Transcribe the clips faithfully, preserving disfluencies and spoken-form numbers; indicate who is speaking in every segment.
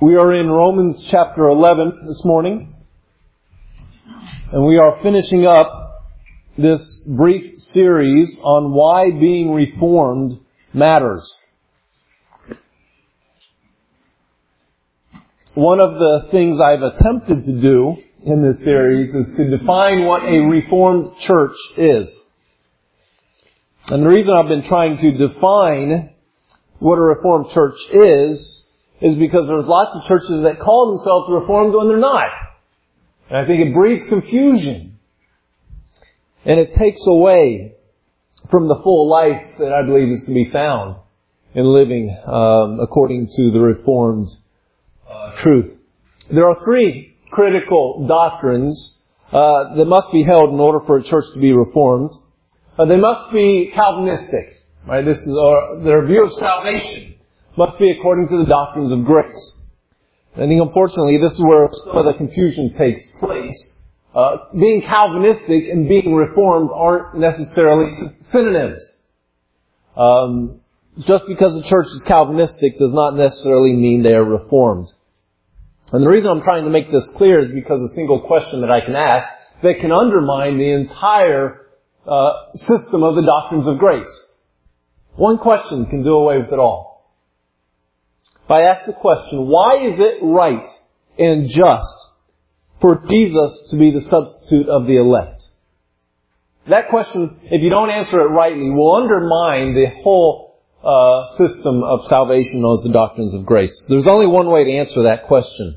Speaker 1: We are in Romans chapter eleven this morning, and we are finishing up this brief series on why being reformed matters. One of the things I've attempted to do in this series is to define what a Reformed church is. And the reason I've been trying to define what a Reformed church is is because there's lots of churches that call themselves Reformed when they're not. And I think it breeds confusion. And it takes away from the full life that I believe is to be found in living um, according to the Reformed uh, truth. There are three critical doctrines uh, that must be held in order for a church to be Reformed. Uh, they must be Calvinistic. Right? This is our, their view of salvation must be according to the doctrines of grace. I think unfortunately this is where some of the confusion takes place. Uh, being Calvinistic and being Reformed aren't necessarily synonyms. Um, just because the church is Calvinistic does not necessarily mean they are Reformed. And the reason I'm trying to make this clear is because a single question that I can ask that can undermine the entire uh, system of the doctrines of grace. One question can do away with it all. If I ask the question, why is it right and just for Jesus to be the substitute of the elect? That question, if you don't answer it rightly, will undermine the whole uh, system of salvation known as the doctrines of grace. There's only one way to answer that question.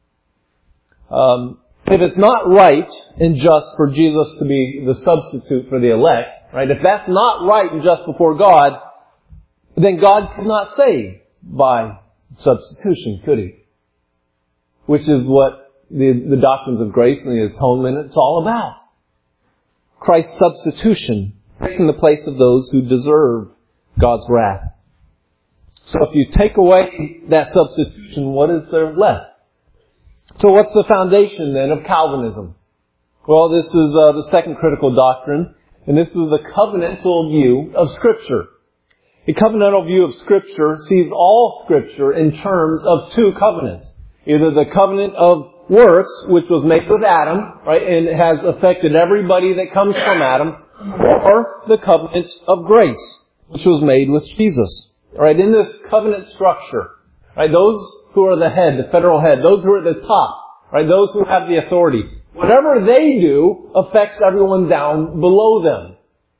Speaker 1: Um, if it's not right and just for Jesus to be the substitute for the elect, right? If that's not right and just before God, then God could not save by substitution, could He? Which is what the, the doctrines of grace and the atonement, it's all about. Christ's substitution, taking the place of those who deserve God's wrath. So if you take away that substitution, what is there left? So what's the foundation then of Calvinism? Well, this is uh, the second critical doctrine, and this is the covenantal view of Scripture. A covenantal view of Scripture sees all Scripture in terms of two covenants. Either the covenant of works, which was made with Adam, right, and has affected everybody that comes from Adam, or the covenant of grace, which was made with Jesus. Right, in this covenant structure, right, those who are the head, the federal head, those who are at the top, right, those who have the authority, whatever they do affects everyone down below them.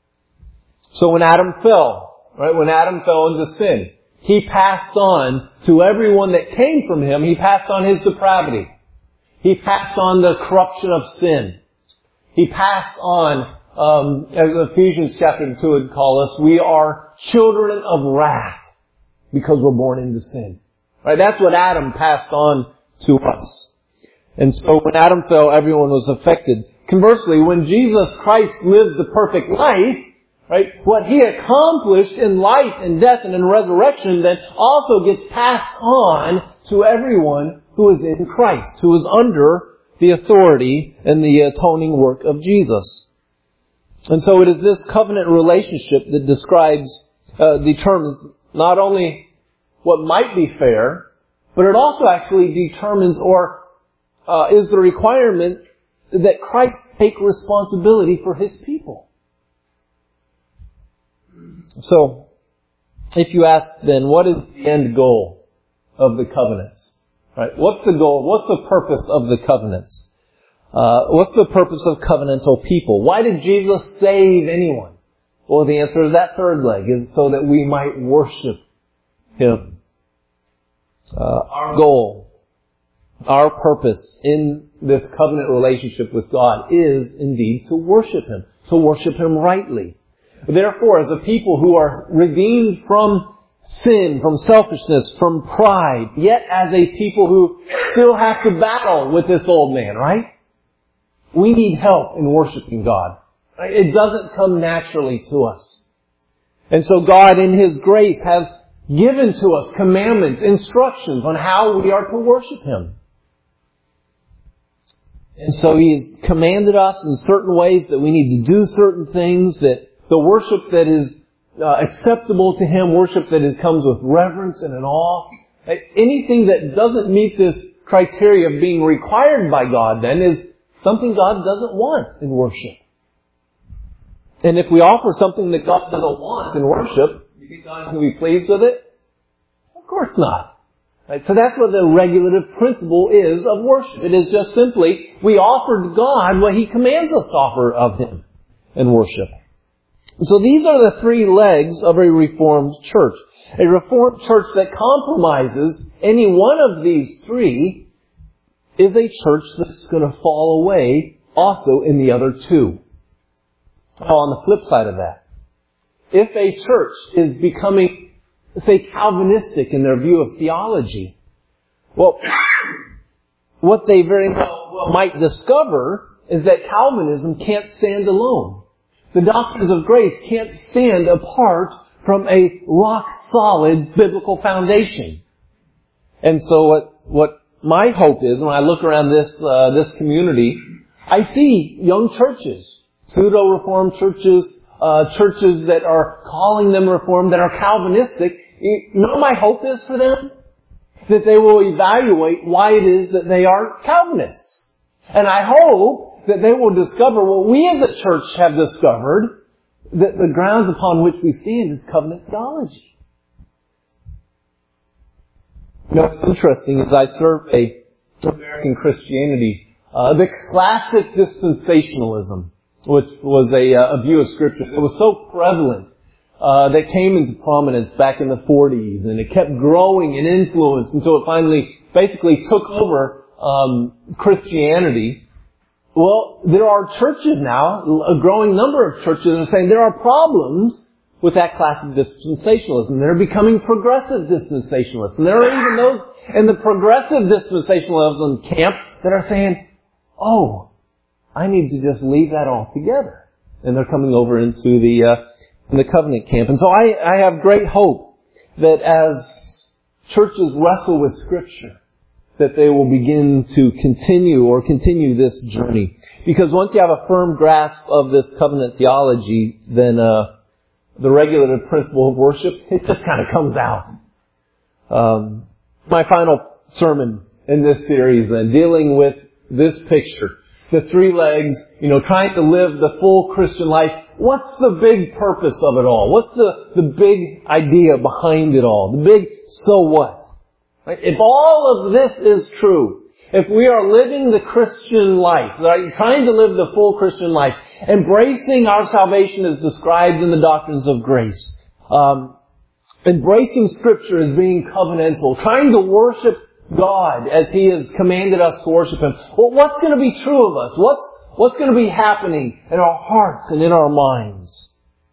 Speaker 1: So when Adam fell, right, when Adam fell into sin, he passed on to everyone that came from him, he passed on his depravity. He passed on the corruption of sin. He passed on, um, as Ephesians chapter two would call us, we are children of wrath because we're born into sin. Right? That's what Adam passed on to us. And so when Adam fell, everyone was affected. Conversely, when Jesus Christ lived the perfect life, right, what He accomplished in life and death and in resurrection then also gets passed on to everyone who is in Christ, who is under the authority and the atoning work of Jesus. And so it is this covenant relationship that describes, uh, determines not only what might be fair, but it also actually determines or uh, is the requirement that Christ take responsibility for His people. So, if you ask then, what is the end goal of the covenants? Right? What's the goal? What's the purpose of the covenants? Uh, what's the purpose of covenantal people? Why did Jesus save anyone? Well, the answer to that third leg is so that we might worship Him. Uh, our goal, our purpose in this covenant relationship with God is indeed to worship Him, to worship Him rightly. Therefore, as a people who are redeemed from sin, from selfishness, from pride, yet as a people who still have to battle with this old man, right? We need help in worshiping God. Right? It doesn't come naturally to us. And so God, in His grace, has given to us commandments, instructions on how we are to worship Him. And so He has commanded us in certain ways that we need to do certain things, that the worship that is uh, acceptable to Him, worship that is, comes with reverence and an awe, Anything that doesn't meet this criteria of being required by God then is something God doesn't want in worship. And if we offer something that God doesn't want in worship, you think God's going to be pleased with it? Of course not. Right? So that's what the regulative principle is of worship. It is just simply, we offer to God what He commands us to offer of Him in worship. So these are the three legs of a Reformed church. A Reformed church that compromises any one of these three is a church that's going to fall away also in the other two. Now, on the flip side of that, if a church is becoming, say, Calvinistic in their view of theology, well, what they very well might discover is that Calvinism can't stand alone. The doctrines of grace can't stand apart from a rock-solid biblical foundation. And so what, what my hope is, when I look around this, uh, this community, I see young churches, pseudo-reformed churches, uh, churches that are calling them reformed, that are Calvinistic. You know what my hope is for them? That they will evaluate why it is that they are Calvinists. And I hope that they will discover what we as a church have discovered, that the grounds upon which we stand is covenant theology. You know, what's interesting is I survey American Christianity, uh, the classic dispensationalism, which was a, a view of Scripture that was so prevalent, uh, that came into prominence back in the forties, and it kept growing in influence until it finally basically took over um, Christianity. Well, there are churches now, a growing number of churches that are saying there are problems with that classic dispensationalism. They're becoming progressive dispensationalists. And there are even those in the progressive dispensationalism camp that are saying, oh, I need to just leave that altogether. And they're coming over into the, uh, in the covenant camp. And so I, I have great hope that as churches wrestle with Scripture, that they will begin to continue or continue this journey. Because once you have a firm grasp of this covenant theology, then uh, the regulative principle of worship, it just kind of comes out. Um, my final sermon in this series then, dealing with this picture. The three legs, you know, trying to live the full Christian life. What's the big purpose of it all? What's the, the big idea behind it all? The big so what? Right? If all of this is true, if we are living the Christian life, right, trying to live the full Christian life, embracing our salvation as described in the doctrines of grace, um, embracing Scripture as being covenantal, trying to worship God as He has commanded us to worship Him, well, what's going to be true of us? What's, what's going to be happening in our hearts and in our minds?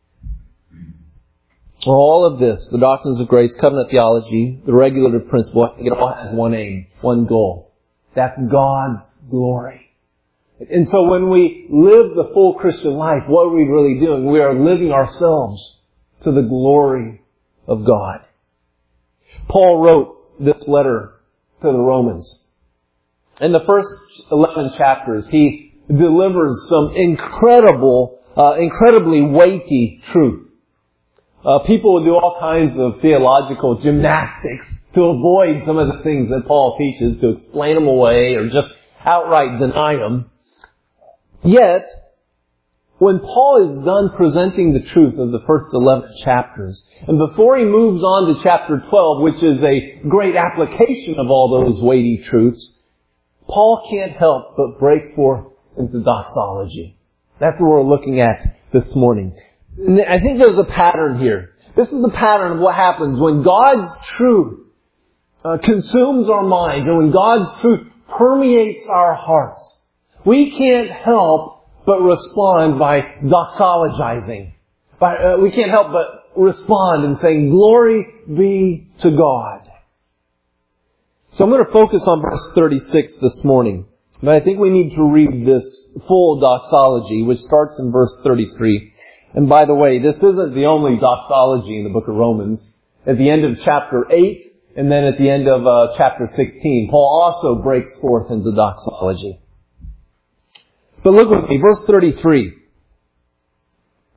Speaker 1: Well, all of this, the doctrines of grace, covenant theology, the regulative principle, I think it all has one aim, one goal. That's God's glory. And so when we live the full Christian life, what are we really doing? We are living ourselves to the glory of God. Paul wrote this letter to the Romans. In the first eleven chapters, he delivers some incredible, uh, incredibly weighty truth. Uh, people will do all kinds of theological gymnastics to avoid some of the things that Paul teaches, to explain them away or just outright deny them. Yet, when Paul is done presenting the truth of the first eleven chapters, and before he moves on to chapter twelve, which is a great application of all those weighty truths, Paul can't help but break forth into doxology. That's what we're looking at this morning. And I think there's a pattern here. This is the pattern of what happens when God's truth uh, consumes our minds and when God's truth permeates our hearts. We can't help but respond by doxologizing. By, uh, we can't help but respond and saying, glory be to God. So I'm going to focus on verse thirty-six this morning. But I think we need to read this full doxology, which starts in verse thirty-three. And by the way, this isn't the only doxology in the book of Romans. At the end of chapter eight, and then at the end of uh, chapter sixteen, Paul also breaks forth into doxology. But look with me, verse thirty-three.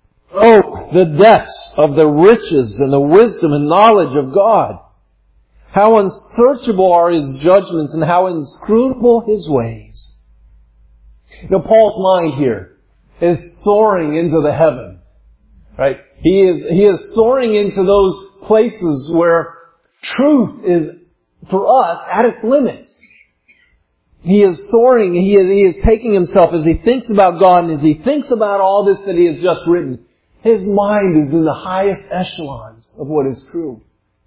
Speaker 1: Oh, the depths of the riches and the wisdom and knowledge of God! How unsearchable are His judgments and how inscrutable His ways. You know, Paul's mind here is soaring into the heavens. Right? He is, he is soaring into those places where truth is, for us, at its limits. He is soaring, he is, he is taking himself as he thinks about God and as he thinks about all this that he has just written. His mind is in the highest echelons of what is true.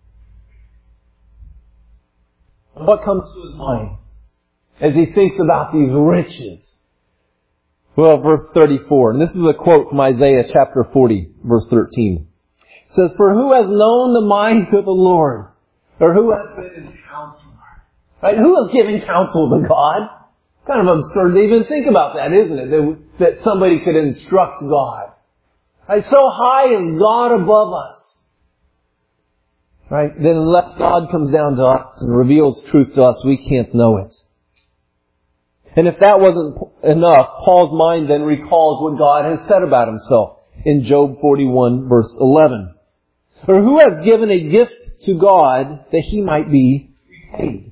Speaker 1: What comes to his mind as he thinks about these riches? Well, verse thirty-four, and this is a quote from Isaiah chapter forty, verse thirteen. It says, "For who has known the mind of the Lord? Or who has been His counselor?" Right? Who has given counsel to God? Kind of absurd to even think about that, isn't it? That, that somebody could instruct God. Right? So high is God above us. Right? Then unless God comes down to us and reveals truth to us, we can't know it. And if that wasn't enough, Paul's mind then recalls what God has said about Himself in Job forty-one, verse eleven. Or who has given a gift to God that He might be repaid?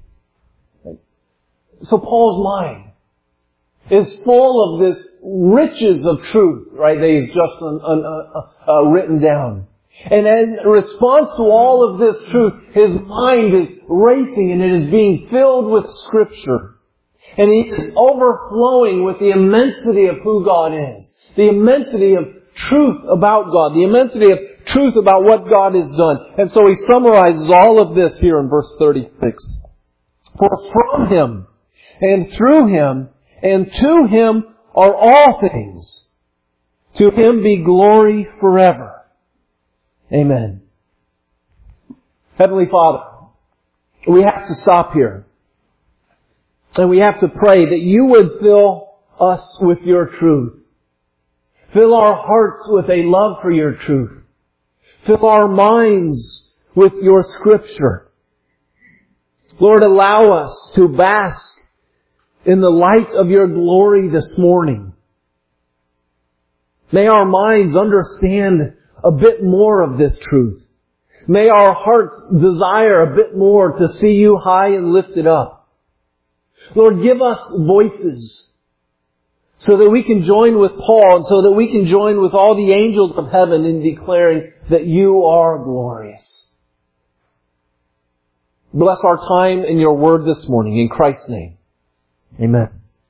Speaker 1: So Paul's mind is full of this riches of truth, right, that he's just un, un, uh, uh, written down. And in response to all of this truth, his mind is racing and it is being filled with Scripture. And he is overflowing with the immensity of who God is. The immensity of truth about God. The immensity of truth about what God has done. And so he summarizes all of this here in verse thirty-six. For from Him, and through Him, and to Him are all things. To Him be glory forever. Amen. Heavenly Father, we have to stop here. And we have to pray that You would fill us with Your truth. Fill our hearts with a love for Your truth. Fill our minds with Your Scripture. Lord, allow us to bask in the light of Your glory this morning. May our minds understand a bit more of this truth. May our hearts desire a bit more to see You high and lifted up. Lord, give us voices so that we can join with Paul and so that we can join with all the angels of heaven in declaring that You are glorious. Bless our time in Your Word this morning. In Christ's name. Amen.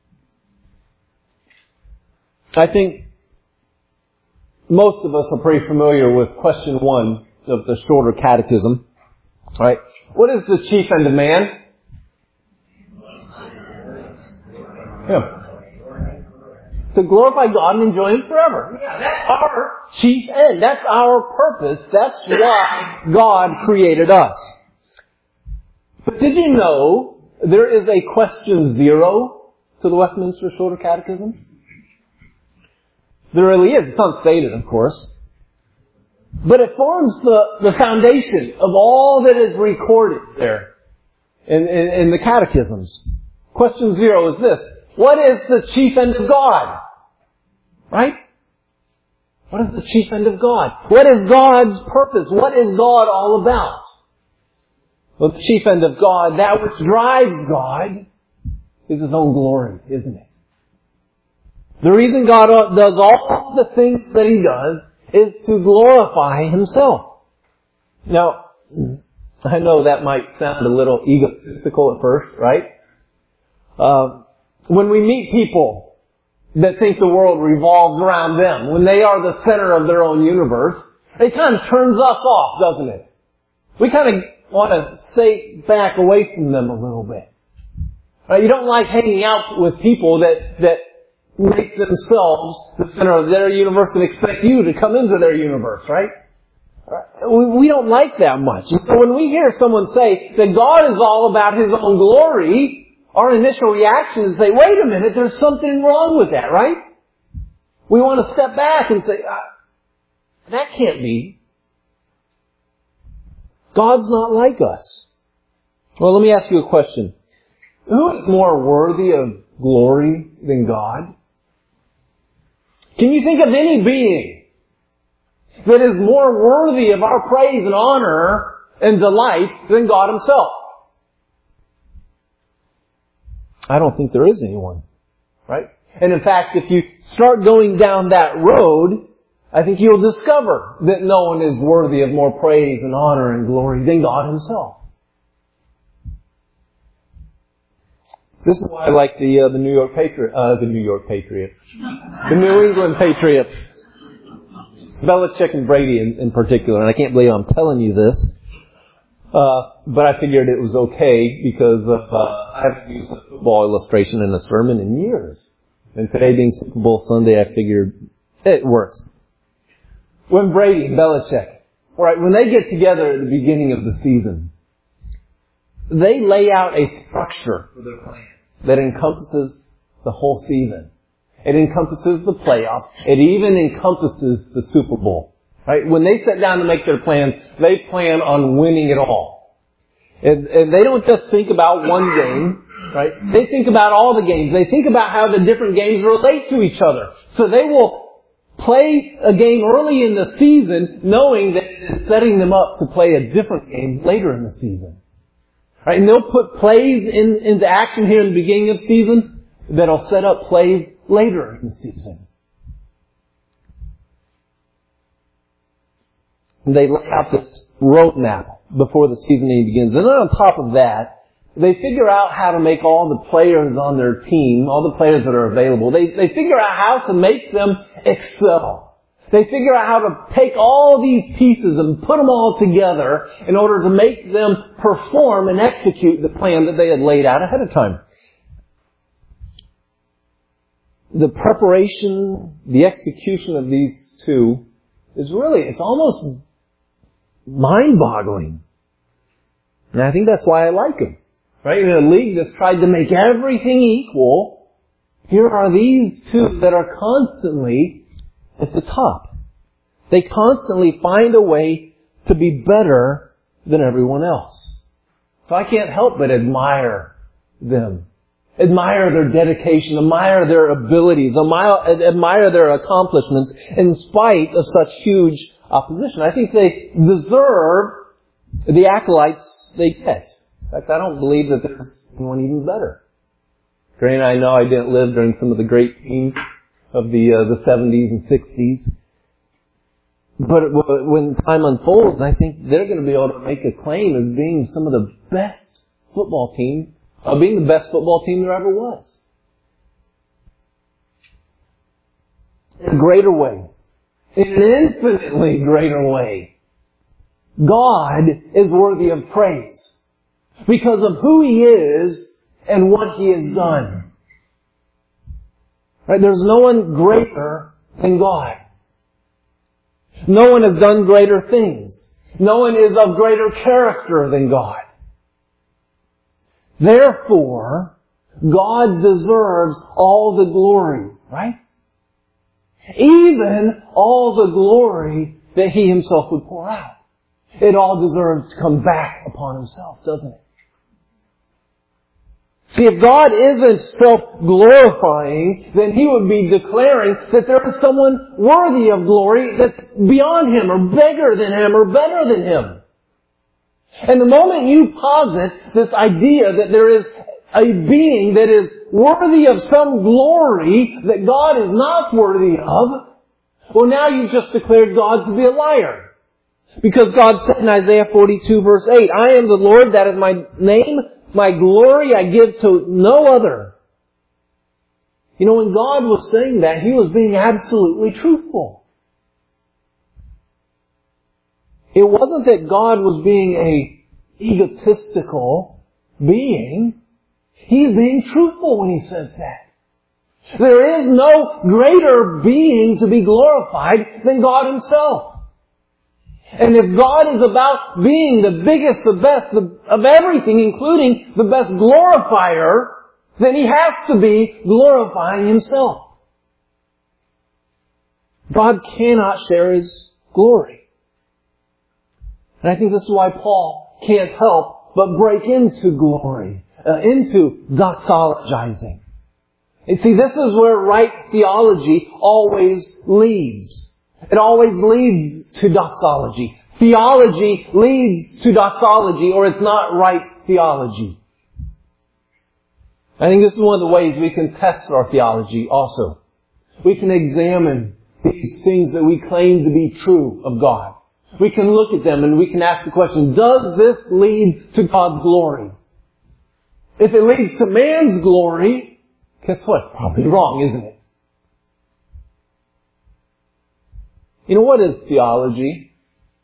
Speaker 1: I think most of us are pretty familiar with question one of the shorter catechism. Right? What is the chief end of man? Yeah. To glorify God and enjoy Him forever. Yeah, that's our chief end. That's our purpose. That's why God created us. But did you know there is a question zero to the Westminster Shorter Catechism? There really is. It's unstated, of course. But it forms the, the foundation of all that is recorded there in, in, in the catechisms. Question zero is this. What is the chief end of God? Right? What is the chief end of God? What is God's purpose? What is God all about? Well, the chief end of God, that which drives God, is His own glory, isn't it? The reason God does all the things that He does is to glorify Himself. Now, I know that might sound a little egotistical at first, right? Uh, when we meet people that think the world revolves around them, when they are the center of their own universe, it kind of turns us off, doesn't it? We kind of want to stay back away from them a little bit. Right? You don't like hanging out with people that, that make themselves the center of their universe and expect you to come into their universe, right? We, we don't like that much. And so when we hear someone say that God is all about His own glory, our initial reaction is to say, wait a minute, there's something wrong with that, right? We want to step back and say, that can't be. God's not like us. Well, let me ask you a question. Who is more worthy of glory than God? Can you think of any being that is more worthy of our praise and honor and delight than God Himself? I don't think there is anyone. Right? And in fact, if you start going down that road, I think you'll discover that no one is worthy of more praise and honor and glory than God Himself. This is why I like the uh, the New York Patriot, uh, the New York Patriots, the New England Patriots, Belichick and Brady in, in particular. And I can't believe I'm telling you this, uh, but I figured it was okay because of uh, I haven't used a football illustration in a sermon in years. And today being Super Bowl Sunday, I figured it works. When Brady and Belichick, all right, when they get together at the beginning of the season, they lay out a structure for their plan that encompasses the whole season. It encompasses the playoffs. It even encompasses the Super Bowl. Right? When they sit down to make their plans, they plan on winning it all. And, and they don't just think about one game, right? They think about all the games. They think about how the different games relate to each other. So they will play a game early in the season knowing that it is setting them up to play a different game later in the season. Right? And they'll put plays in, into action here in the beginning of the season that'll set up plays later in the season. And they lay out this roadmap before the season even begins. And then on top of that, they figure out how to make all the players on their team, all the players that are available, they, they figure out how to make them excel. They figure out how to take all these pieces and put them all together in order to make them perform and execute the plan that they had laid out ahead of time. The preparation, the execution of these two is really, it's almost mind-boggling. And I think that's why I like them. Right? In a league that's tried to make everything equal, here are these two that are constantly at the top. They constantly find a way to be better than everyone else. So I can't help but admire them. Admire their dedication, admire their abilities, admire, admire their accomplishments in spite of such huge opposition. I think they deserve the accolades they get. In fact, I don't believe that there's anyone even better. Granted, I know I didn't live during some of the great teams of the uh, the seventies and sixties. But when time unfolds, I think they're going to be able to make a claim as being some of the best football team, uh, being the best football team there ever was. In a greater way. In an infinitely greater way. God is worthy of praise because of who He is and what He has done. Right? There's no one greater than God. No one has done greater things. No one is of greater character than God. Therefore, God deserves all the glory, right? Even all the glory that He Himself would pour out. It all deserves to come back upon Himself, doesn't it? See, if God isn't self-glorifying, then He would be declaring that there is someone worthy of glory that's beyond Him, or bigger than Him, or better than Him. And the moment you posit this idea that there is a being that is worthy of some glory that God is not worthy of, well, now you've just declared God to be a liar. Because God said in Isaiah forty-two verse eight, I am the Lord, that is my name. My glory I give to no other. You know, when God was saying that, He was being absolutely truthful. It wasn't that God was being a egotistical being. He's being truthful when He says that. There is no greater being to be glorified than God Himself. And if God is about being the biggest, the best the, of everything, including the best glorifier, then He has to be glorifying Himself. God cannot share His glory. And I think this is why Paul can't help but break into glory, uh, into doxologizing. You see, this is where right theology always leads. It always leads to doxology. theology leads to doxology, or it's not right theology. I think this is one of the ways we can test our theology also. We can examine these things that we claim to be true of God. We can look at them and we can ask the question, does this lead to God's glory? If it leads to man's glory, guess what? It's probably wrong, isn't it? You know, what is theology?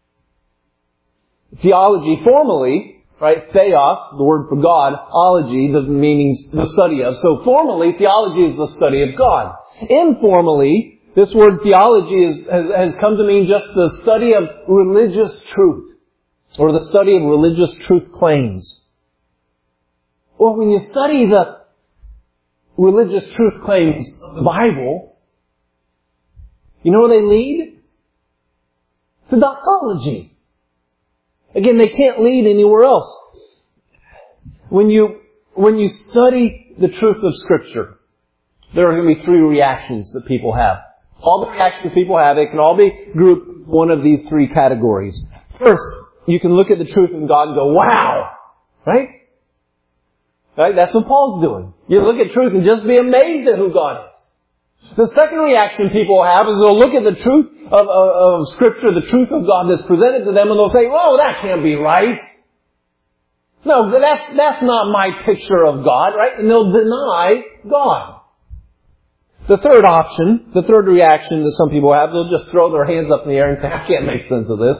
Speaker 1: Theology formally, right, theos, the word for God, ology, the meanings, the study of. So formally, theology is the study of God. Informally, this word theology is, has, has come to mean just the study of religious truth, or the study of religious truth claims. Well, when you study the religious truth claims of the Bible, you know where they lead? To doxology. Again, they can't lead anywhere else. When you, when you study the truth of Scripture, there are going to be three reactions that people have. All the reactions people have, they can all be grouped one of these three categories. First, you can look at the truth of God and go, wow! Right? Right? That's what Paul's doing. You look at truth and just be amazed at who God is. The second reaction people have is they'll look at the truth of, of, of Scripture, the truth of God that's presented to them, and they'll say, whoa, that can't be right. No, that's, that's not my picture of God, right? And they'll deny God. The third option, the third reaction that some people have, they'll just throw their hands up in the air and say, I can't make sense of this.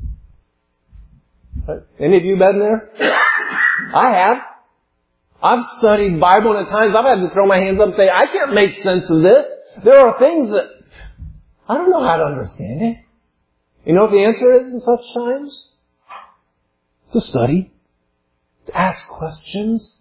Speaker 1: Right? Any of you been there? I have. I've studied Bible and at times I've had to throw my hands up and say, I can't make sense of this. There are things that I don't know how to understand it. You know what the answer is in such times? To study. To ask questions.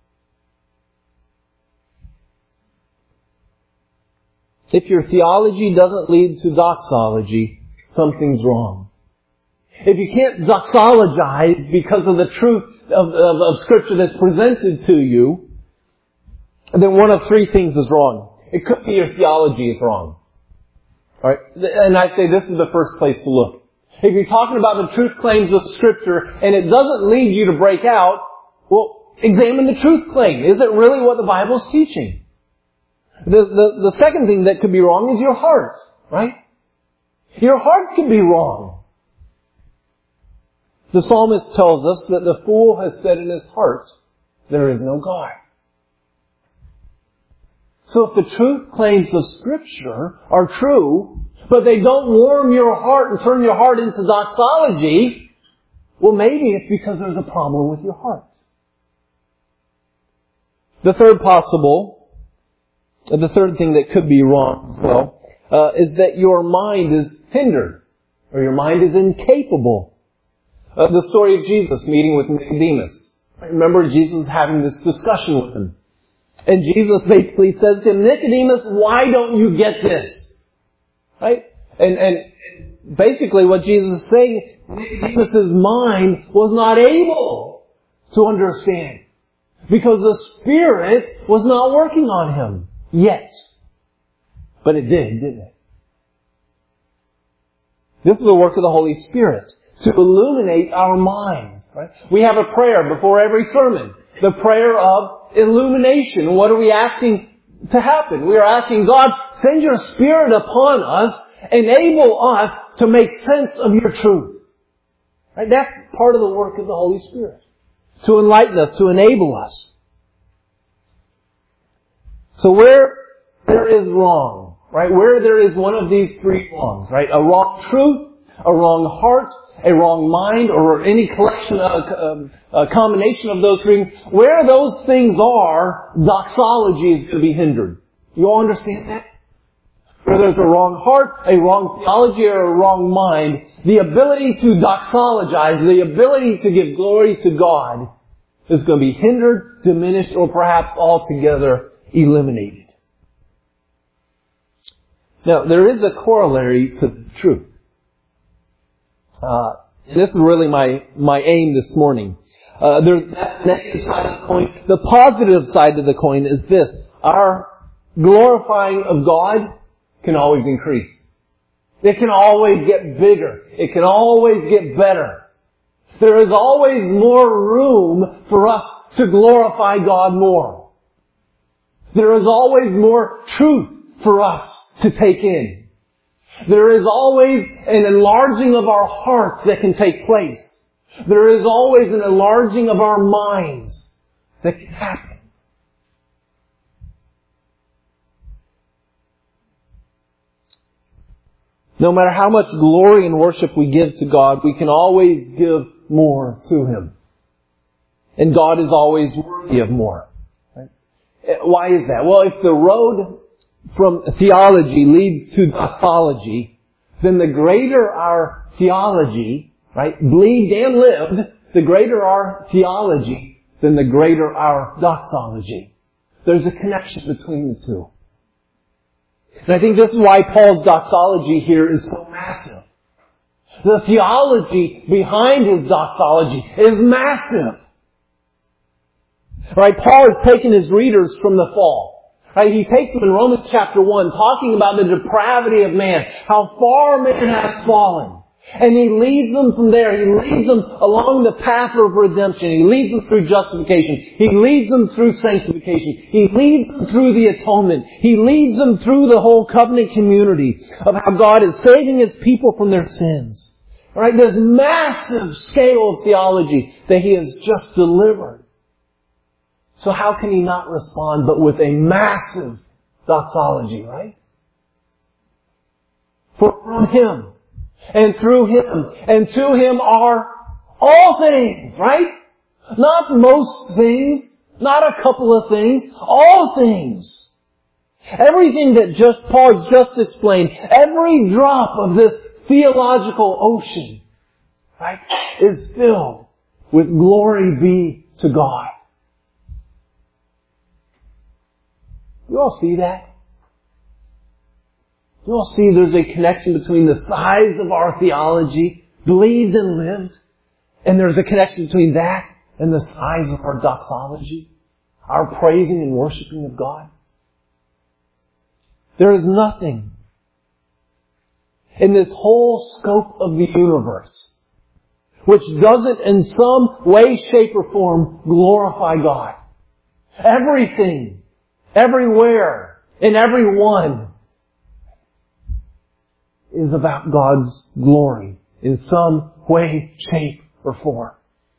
Speaker 1: If your theology doesn't lead to doxology, something's wrong. If you can't doxologize because of the truth of, of, of Scripture that's presented to you, then one of three things is wrong. It could be your theology is wrong. All right? And I say this is the first place to look. If you're talking about the truth claims of Scripture and it doesn't lead you to break out, well, examine the truth claim. Is it really what the Bible's teaching? The, the, the second thing that could be wrong is your heart, right? Your heart could be wrong. The psalmist tells us that the fool has said in his heart, there is no God. So if the truth claims of Scripture are true, but they don't warm your heart and turn your heart into doxology, well, maybe it's because there's a problem with your heart. The third possible The third thing that could be wrong as well uh, is that your mind is hindered, or your mind is incapable. Uh, the story of Jesus meeting with Nicodemus. Remember Jesus having this discussion with him. And Jesus basically says to him, Nicodemus, why don't you get this? Right? And, and basically what Jesus is saying, Nicodemus' mind was not able to understand. Because the Spirit was not working on him. Yet. But it did, didn't it? This is the work of the Holy Spirit to illuminate our minds. Right? We have a prayer before every sermon. The prayer of illumination. What are we asking to happen? We are asking God, send your Spirit upon us. Enable us to make sense of your truth. Right? That's part of the work of the Holy Spirit. To enlighten us, to enable us. So where there is wrong, right? Where there is one of these three wrongs, right? A wrong truth, a wrong heart, a wrong mind, or any collection, of, a combination of those things. Where those things are, doxology is going to be hindered. You all understand that? Where there's a wrong heart, a wrong theology, or a wrong mind, the ability to doxologize, the ability to give glory to God is going to be hindered, diminished, or perhaps altogether eliminated. Now, there is a corollary to the truth. Uh, this is really my, my aim this morning. Uh, there's that negative side of the coin. The positive side of the coin is this. Our glorifying of God can always increase. It can always get bigger. It can always get better. There is always more room for us to glorify God more. There is always more truth for us to take in. There is always an enlarging of our hearts that can take place. There is always an enlarging of our minds that can happen. No matter how much glory and worship we give to God, we can always give more to Him. And God is always worthy of more. Right? Why is that? Well, if the road from theology leads to doxology, then the greater our theology, right, believed and lived, the greater our theology, then the greater our doxology. There's a connection between the two. And I think this is why Paul's doxology here is so massive. The theology behind his doxology is massive. Right? Paul has taken his readers from the fall. Right? He takes them in Romans chapter one, talking about the depravity of man, how far man has fallen. And he leads them from there. He leads them along the path of redemption. He leads them through justification. He leads them through sanctification. He leads them through the atonement. He leads them through the whole covenant community of how God is saving His people from their sins. All right, this massive scale of theology that He has just delivered. So how can He not respond but with a massive doxology, right? For from Him, and through Him, and to Him are all things, right? Not most things, not a couple of things, all things. Everything that just Paul has just explained, every drop of this theological ocean, right, is filled with glory be to God. You all see that? You all see there's a connection between the size of our theology, believed and lived, and there's a connection between that and the size of our doxology, our praising and worshiping of God. There is nothing in this whole scope of the universe which doesn't in some way, shape, or form glorify God. Everything, everywhere, and everyone is about God's glory in some way, shape, or form.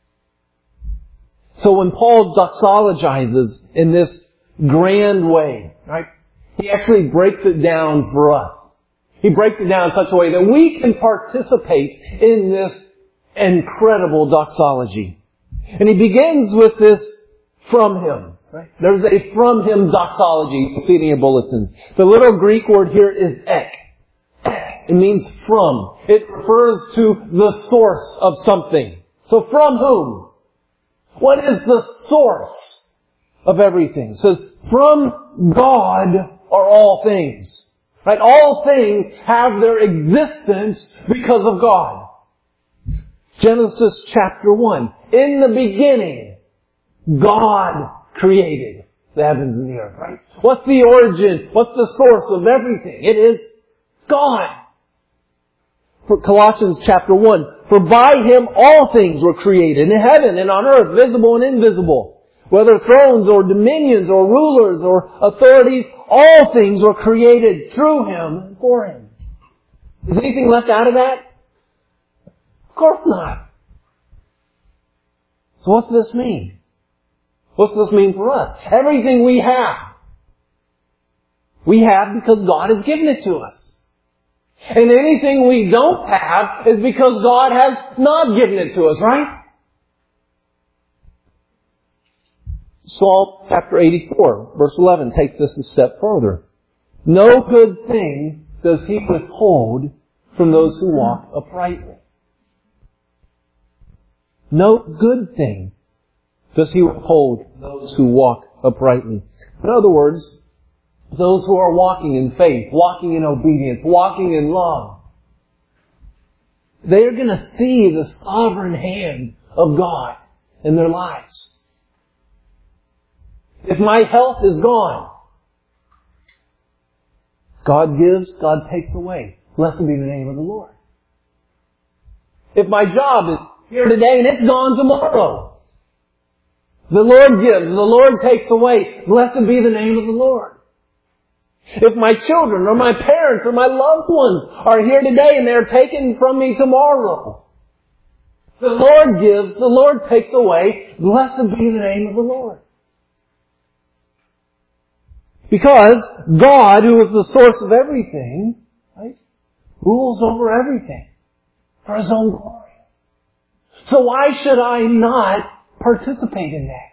Speaker 1: So when Paul doxologizes in this grand way, right, he actually breaks it down for us. He breaks it down in such a way that we can participate in this incredible doxology. And he begins with this from Him. Right? There's a from Him doxology. You see it in your bulletins. The little Greek word here is ek. It means from. It refers to the source of something. So from whom? What is the source of everything? It says, from God are all things. Right? All things have their existence because of God. Genesis chapter one. In the beginning, God created the heavens and the earth. Right? What's the origin? What's the source of everything? It is God. For Colossians chapter one. For by Him all things were created in heaven and on earth, visible and invisible. Whether thrones or dominions or rulers or authorities, all things were created through Him and for Him. Is anything left out of that? Of course not. So what's this mean? What's this mean for us? Everything we have, we have because God has given it to us. And anything we don't have is because God has not given it to us, right? Psalm chapter eighty-four, verse eleven, takes this a step further. No good thing does He withhold from those who walk uprightly. No good thing does He withhold from those who walk uprightly. In other words, those who are walking in faith, walking in obedience, walking in love, they're going to see the sovereign hand of God in their lives. If my health is gone, God gives, God takes away. blessed be the name of the Lord. If my job is here today and it's gone tomorrow, the Lord gives, the Lord takes away, blessed be the name of the Lord. If my children or my parents or my loved ones are here today and they're taken from me tomorrow, the Lord gives, the Lord takes away, blessed be the name of the Lord. Because God, who is the source of everything, right, rules over everything for His own glory. So why should I not participate in that?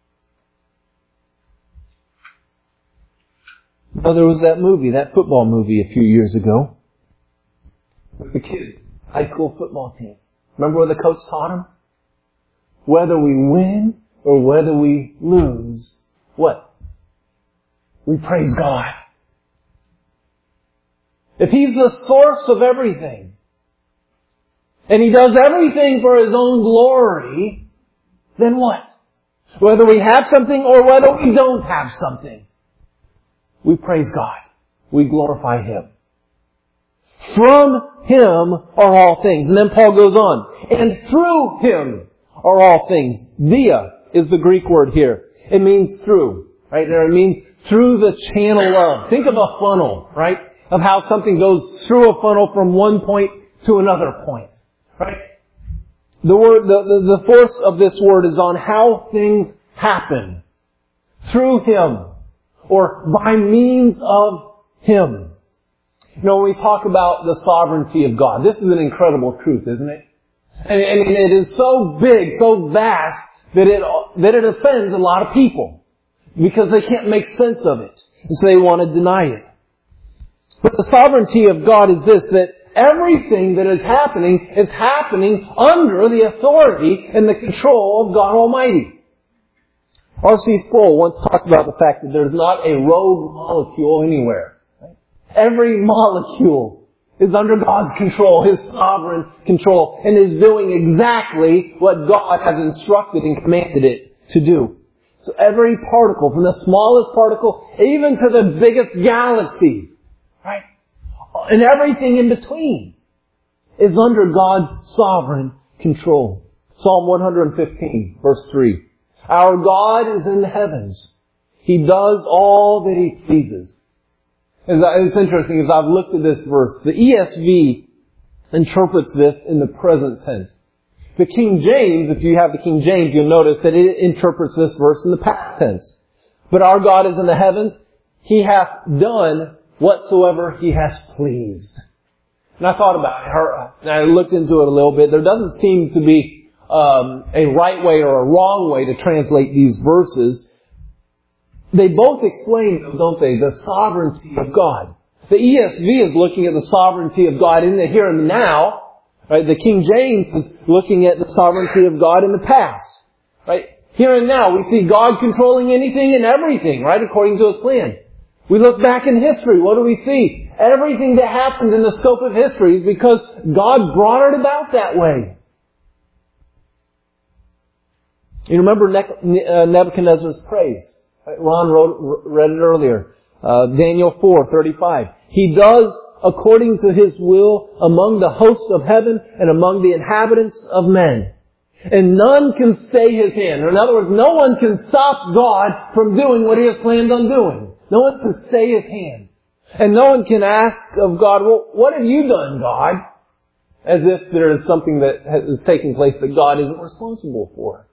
Speaker 1: Well, there was that movie, that football movie a few years ago with the kids, high school football team. Remember what the coach taught them? Whether we win or whether we lose, what? We praise God. If He's the source of everything, and He does everything for His own glory, then what? Whether we have something or whether we don't have something, we praise God. We glorify Him. From Him are all things. And then Paul goes on. And through Him are all things. Dia is the Greek word here. It means through. Right there, it means through the channel of. Think of a funnel, right? Of how something goes through a funnel from one point to another point. Right? The word, the, the, the force of this word is on how things happen. Through Him. Or by means of Him. You know, when we talk about the sovereignty of God, this is an incredible truth, isn't it? And, and it is so big, so vast, that it, that it offends a lot of people. Because they can't make sense of it. And so they want to deny it. But the sovereignty of God is this, that everything that is happening is happening under the authority and the control of God Almighty. R C Sproul once talked about the fact that there's not a rogue molecule anywhere. Right? Every molecule is under God's control, His sovereign control, and is doing exactly what God has instructed and commanded it to do. So every particle, from the smallest particle, even to the biggest galaxies, right? And everything in between is under God's sovereign control. Psalm one fifteen, verse three. Our God is in the heavens. He does all that He pleases. It's interesting, as I've looked at this verse, the E S V interprets this in the present tense. The King James, if you have the King James, you'll notice that it interprets this verse in the past tense. But our God is in the heavens. He hath done whatsoever He has pleased. And I thought about it, and I looked into it a little bit. There doesn't seem to be Um, a right way or a wrong way to translate these verses. They both explain, don't they, the sovereignty of God. The E S V is looking at the sovereignty of God in the here and the now. Right? The King James is looking at the sovereignty of God in the past. Right? Here and now, we see God controlling anything and everything, right, according to His plan. We look back in history. What do we see? Everything that happened in the scope of history is because God brought it about that way. You remember Nebuchadnezzar's praise. Ron wrote, read it earlier. Uh, Daniel four thirty-five. He does according to His will among the hosts of heaven and among the inhabitants of men. And none can stay His hand. In other words, no one can stop God from doing what He has planned on doing. No one can stay His hand. And no one can ask of God, well, what have you done, God? As if there is something that has taken place that God isn't responsible for.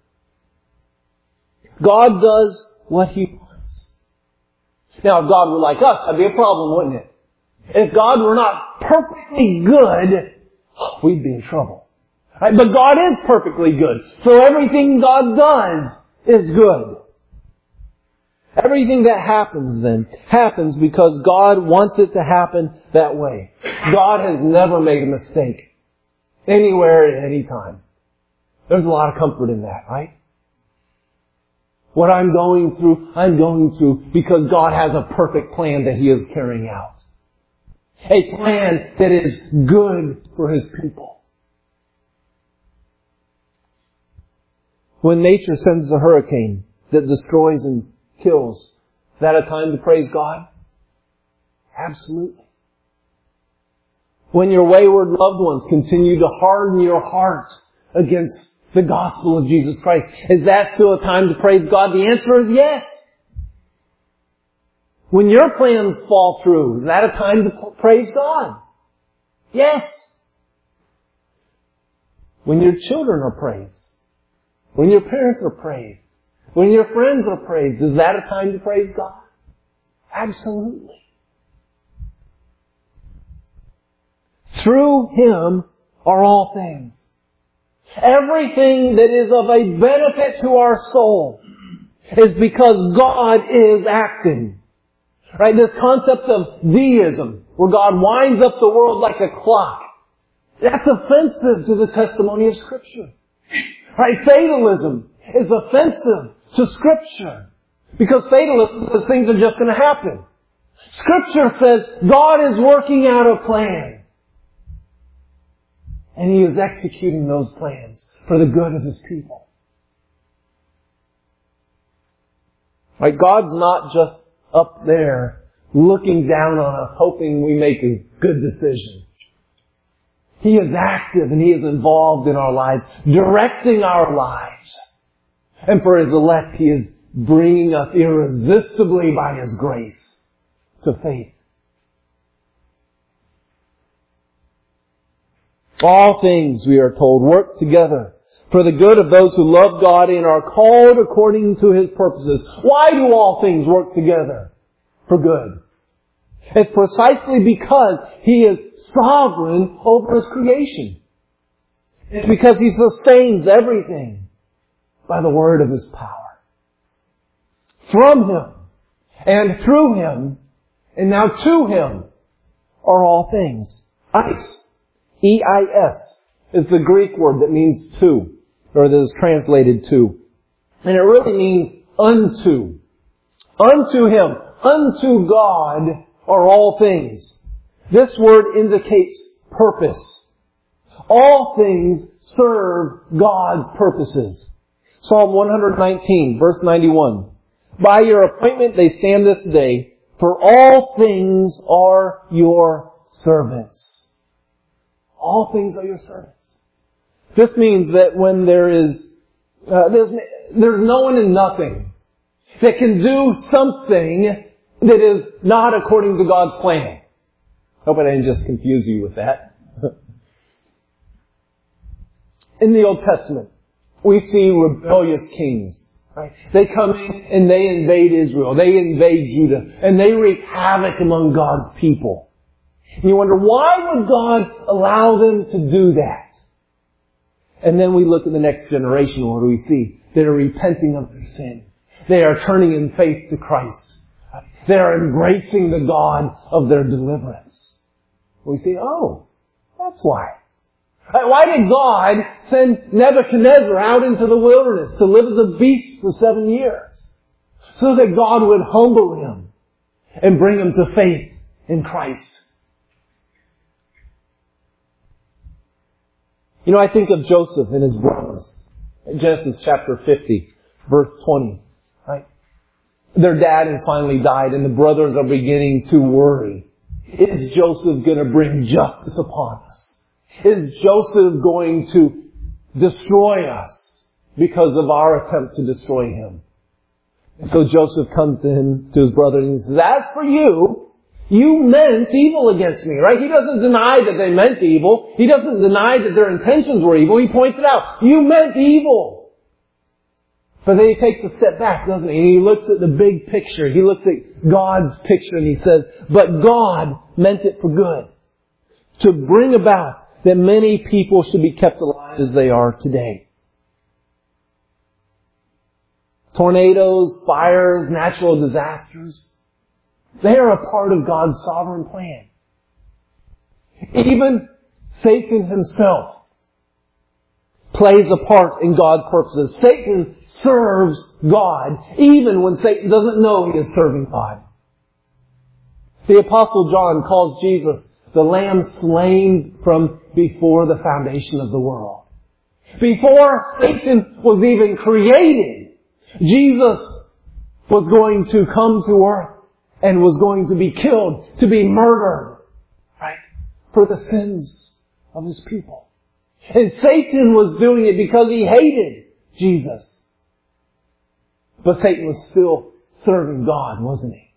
Speaker 1: God does what He wants. Now, if God were like us, that'd be a problem, wouldn't it? If God were not perfectly good, we'd be in trouble. Right? But God is perfectly good. So everything God does is good. Everything that happens then happens because God wants it to happen that way. God has never made a mistake. Anywhere, at any time. There's a lot of comfort in that, right? What I'm going through, I'm going through because God has a perfect plan that He is carrying out. A plan that is good for His people. When nature sends a hurricane that destroys and kills, is that a time to praise God? Absolutely. When your wayward loved ones continue to harden your heart against the gospel of Jesus Christ, is that still a time to praise God? The answer is yes. When your plans fall through, is that a time to praise God? Yes. When your children are praised, when your parents are praised, when your friends are praised, is that a time to praise God? Absolutely. Through Him are all things. Everything that is of a benefit to our soul is because God is acting. Right? This concept of deism, where God winds up the world like a clock, that's offensive to the testimony of Scripture. Right? Fatalism is offensive to Scripture. Because fatalism says things are just going to happen. Scripture says God is working out a plan. And He is executing those plans for the good of His people. Right? God's not just up there looking down on us, hoping we make a good decision. He is active and He is involved in our lives, directing our lives. And for His elect, He is bringing us irresistibly by His grace to faith. All things, we are told, work together for the good of those who love God and are called according to His purposes. Why do all things work together for good? It's precisely because He is sovereign over His creation. It's because He sustains everything by the word of His power. From Him and through Him and now to Him are all things. Ice. E I S is the Greek word that means to, or that is translated to. And it really means unto. Unto Him, unto God are all things. This word indicates purpose. All things serve God's purposes. Psalm one nineteen, verse ninety-one. By your appointment they stand this day, for all things are your servants. All things are your servants. This means that when there is, uh, there's, there's no one and nothing that can do something that is not according to God's plan. Hope I didn't just confuse you with that. In the Old Testament, we see rebellious kings. Right? They come in and they invade Israel. They invade Judah. And they wreak havoc among God's people. And you wonder, why would God allow them to do that? And then we look at the next generation. What do we see? They are repenting of their sin. They are turning in faith to Christ. They are embracing the God of their deliverance. We see, oh, that's why. Why did God send Nebuchadnezzar out into the wilderness to live as a beast for seven years? So that God would humble him and bring him to faith in Christ. You know, I think of Joseph and his brothers. In Genesis chapter fifty, verse twenty. Right? Their dad has finally died and the brothers are beginning to worry. Is Joseph going to bring justice upon us? Is Joseph going to destroy us because of our attempt to destroy him? And so Joseph comes to him, to his brother, and he says, as for you, you meant evil against me, right? He doesn't deny that they meant evil. He doesn't deny that their intentions were evil. He points it out. You meant evil. But then he takes a step back, doesn't he? And he looks at the big picture. He looks at God's picture and he says, but God meant it for good. To bring about that many people should be kept alive as they are today. Tornadoes, fires, natural disasters. They are a part of God's sovereign plan. Even Satan himself plays a part in God's purposes. Satan serves God, even when Satan doesn't know he is serving God. The Apostle John calls Jesus the Lamb slain from before the foundation of the world. Before Satan was even created, Jesus was going to come to earth and was going to be killed, to be murdered, right? for the sins of His people. And Satan was doing it because he hated Jesus. But Satan was still serving God, wasn't he?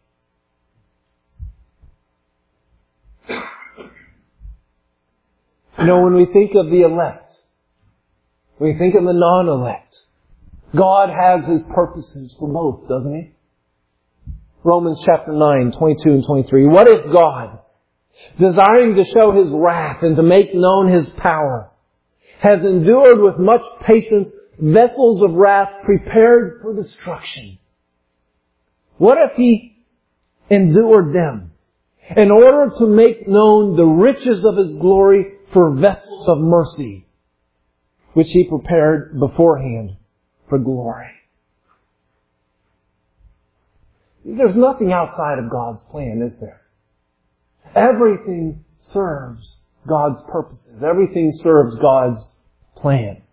Speaker 1: You know, when we think of the elect, when we think of the non-elect, God has His purposes for both, doesn't He? Romans chapter nine, twenty-two and twenty-three. What if God, desiring to show His wrath and to make known His power, has endured with much patience vessels of wrath prepared for destruction? What if He endured them in order to make known the riches of His glory for vessels of mercy, which He prepared beforehand for glory? There's nothing outside of God's plan, is there? Everything serves God's purposes. Everything serves God's plan.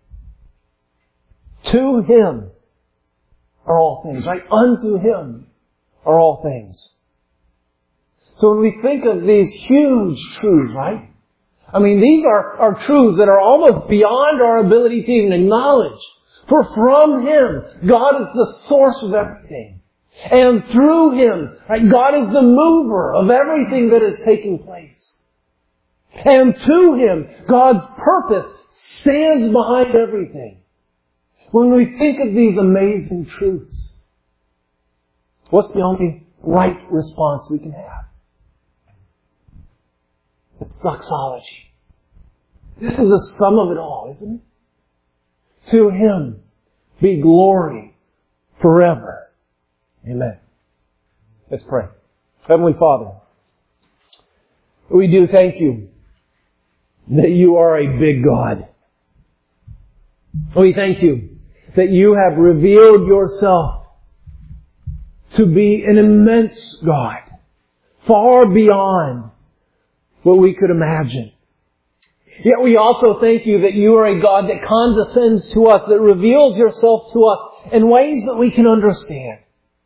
Speaker 1: To Him are all things, right? Unto Him are all things. So when we think of these huge truths, right? I mean, these are, are truths that are almost beyond our ability to even acknowledge. For from Him, God is the source of everything. And through Him, right, God is the mover of everything that is taking place. And to Him, God's purpose stands behind everything. When we think of these amazing truths, what's the only right response we can have? It's doxology. This is the sum of it all, isn't it? To Him be glory forever. Amen. Let's pray. Heavenly Father, we do thank You that You are a big God. We thank You that You have revealed Yourself to be an immense God, far beyond what we could imagine. Yet we also thank You that You are a God that condescends to us, that reveals Yourself to us in ways that we can understand.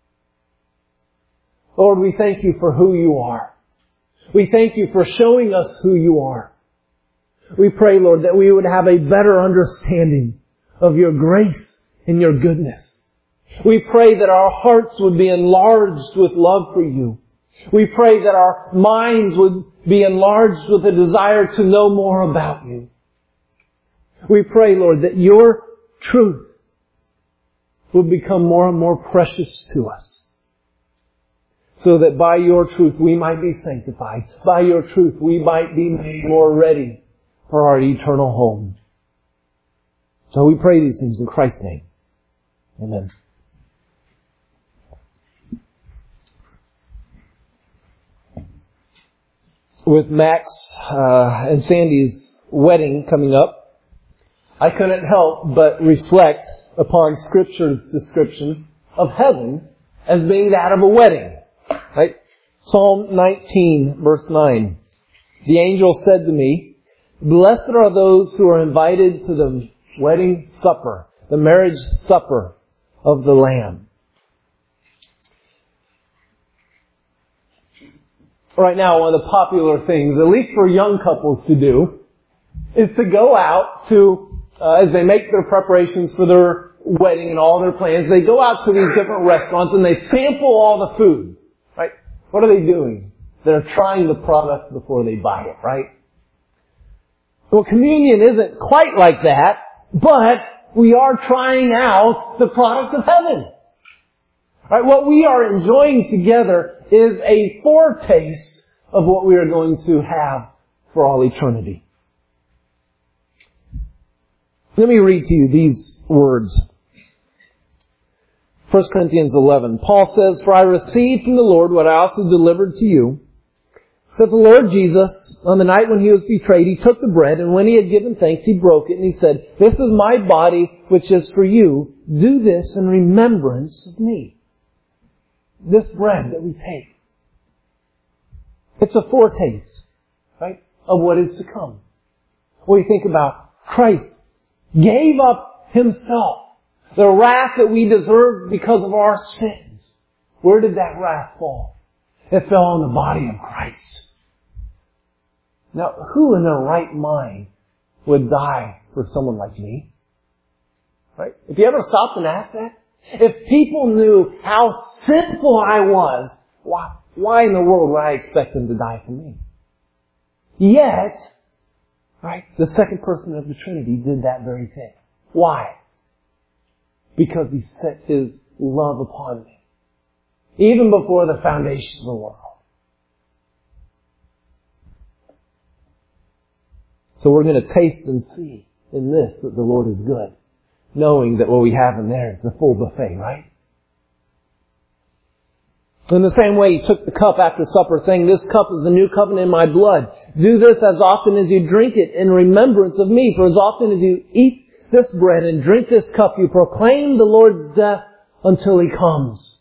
Speaker 1: Lord, we thank You for who You are. We thank You for showing us who You are. We pray, Lord, that we would have a better understanding of Your grace and Your goodness. We pray that our hearts would be enlarged with love for You. We pray that our minds would be enlarged with a desire to know more about You. We pray, Lord, that Your truth will become more and more precious to us, so that by Your truth we might be sanctified. By Your truth we might be made more ready for our eternal home. So we pray these things in Christ's name. Amen. With Max uh, and Sandy's wedding coming up, I couldn't help but reflect upon Scripture's description of heaven as being that of a wedding. Right? Psalm nineteen, verse nine. The angel said to me, "Blessed are those who are invited to the wedding supper, the marriage supper of the Lamb." Right now, one of the popular things, at least for young couples to do, is to go out to, uh, as they make their preparations for their wedding and all their plans, they go out to these different restaurants and they sample all the food. Right? What are they doing? They're trying the product before they buy it, right? Well, communion isn't quite like that, but we are trying out the product of heaven. Right? What we are enjoying together is a foretaste of what we are going to have for all eternity. Let me read to you these words. First Corinthians eleven. Paul says, "For I received from the Lord what I also delivered to you, that the Lord Jesus, on the night when He was betrayed, He took the bread, and when He had given thanks, He broke it, and He said, 'This is my body, which is for you. Do this in remembrance of me.'" This bread that we take, it's a foretaste, right, of what is to come. When we think about Christ gave up Himself, the wrath that we deserve because of our sins. Where did that wrath fall? It fell on the body of Christ. Now, who in their right mind would die for someone like me? Right? If you ever stopped and asked that? If people knew how sinful I was, why, why in the world would I expect them to die for me? Yet, right, the second person of the Trinity did that very thing. Why? Because He set His love upon me. Even before the foundation of the world. So we're going to taste and see in this that the Lord is good. Knowing that what we have in there is the full buffet, right? In the same way, He took the cup after supper, saying, "This cup is the new covenant in my blood. Do this as often as you drink it in remembrance of me. For as often as you eat this bread and drink this cup, you proclaim the Lord's death until He comes."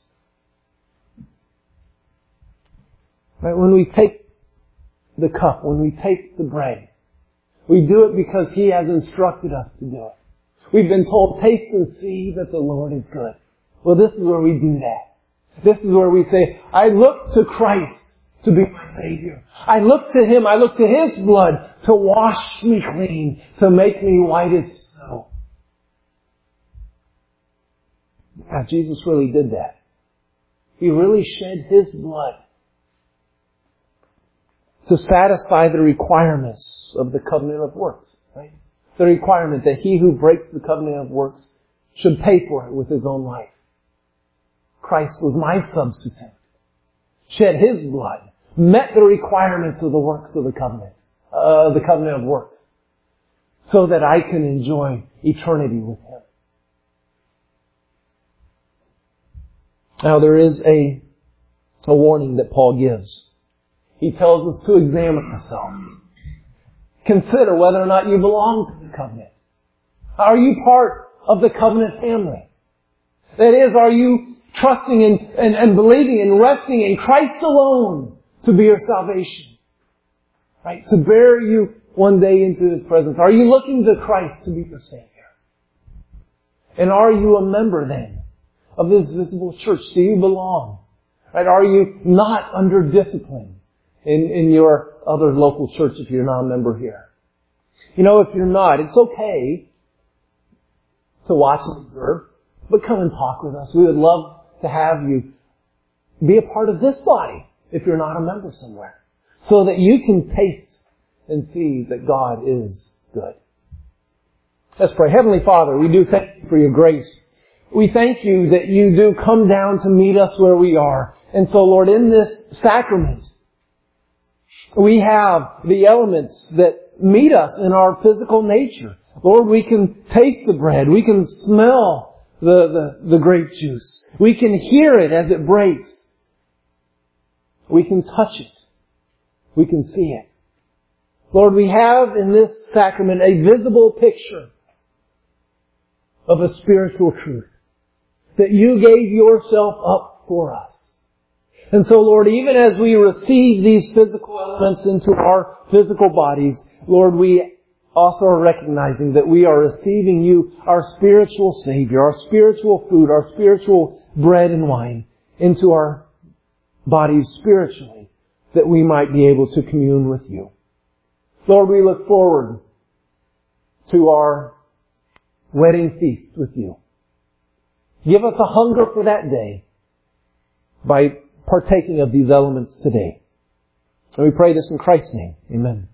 Speaker 1: Right? When we take the cup, when we take the bread, we do it because He has instructed us to do it. We've been told, taste and see that the Lord is good. Well, this is where we do that. This is where we say, I look to Christ to be my Savior. I look to Him, I look to His blood to wash me clean, to make me white as snow. Yeah, Jesus really did that. He really shed His blood to satisfy the requirements of the covenant of works, right? The requirement that he who breaks the covenant of works should pay for it with his own life. Christ was my substitute. Shed His blood. Met the requirements of the works of the covenant. Uh, the covenant of works. So that I can enjoy eternity with Him. Now there is a, a warning that Paul gives. He tells us to examine ourselves. Consider whether or not you belong to the covenant. Are you part of the covenant family? That is, are you trusting in, and, and believing and resting in Christ alone to be your salvation? Right? To bear you one day into His presence. Are you looking to Christ to be your Savior? And are you a member then of this visible church? Do you belong? Right? Are you not under discipline in, in your other local church if you're not a member here? You know, if you're not, it's okay to watch and observe, but come and talk with us. We would love to have you be a part of this body if you're not a member somewhere, so that you can taste and see that God is good. Let's pray. Heavenly Father, we do thank You for Your grace. We thank You that You do come down to meet us where we are. And so, Lord, in this sacrament, we have the elements that meet us in our physical nature. Lord, we can taste the bread. We can smell the, the, the grape juice. We can hear it as it breaks. We can touch it. We can see it. Lord, we have in this sacrament a visible picture of a spiritual truth. That You gave Yourself up for us. And so, Lord, even as we receive these physical elements into our physical bodies, Lord, we also are recognizing that we are receiving You, our spiritual Savior, our spiritual food, our spiritual bread and wine, into our bodies spiritually, that we might be able to commune with You. Lord, we look forward to our wedding feast with You. Give us a hunger for that day by partaking of these elements today. And we pray this in Christ's name. Amen.